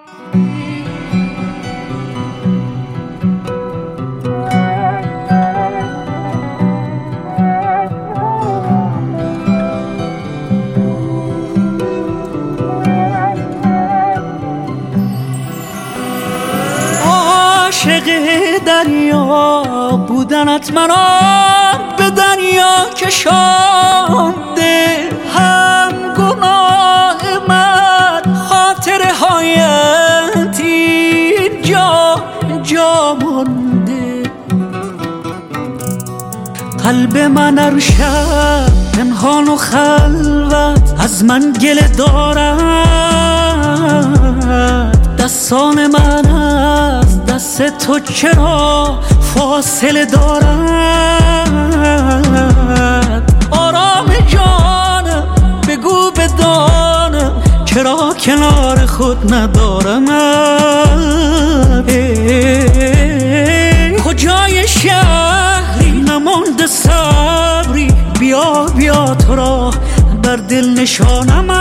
عاشق دریا بودنت منو به دریا کشانده، هم گناه من خاطره هایت اینجا جا مانده. قلب من هر شب پنهان و خلوت از من گله دارد، دستان من از دست تو چرا فاصله دارد؟ آرام جانم بگو بدانم چرا کنار خود ندارم. کجای شهری نمانده صبری، بیا بیا تو را بر دل نشانم.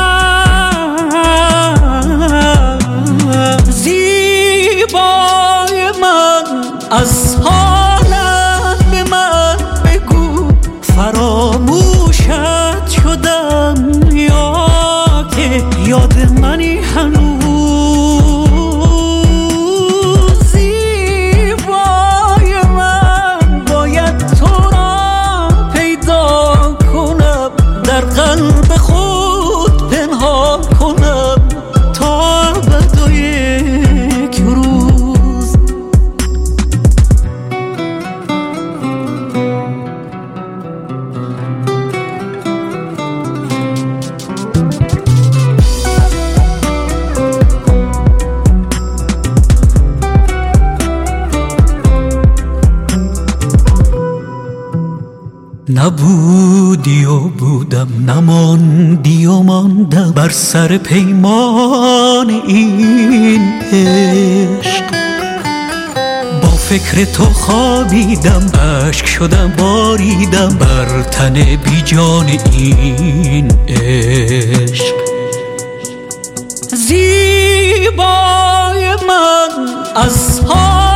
زیبای من از حالت به من بگو، فراموشت شدم یا که یاد منی هنوز؟ زیبای من باید تو را پیدا کنم، در قلب خود پنهان کنم تا ابد و یک روز. نبودی و بودم، نماندی و ماندم بر سر پیمان این عشق. با فکر تو خوابیدم، اشک شدم باریدم بر تن بی جان این عشق. زیبای من از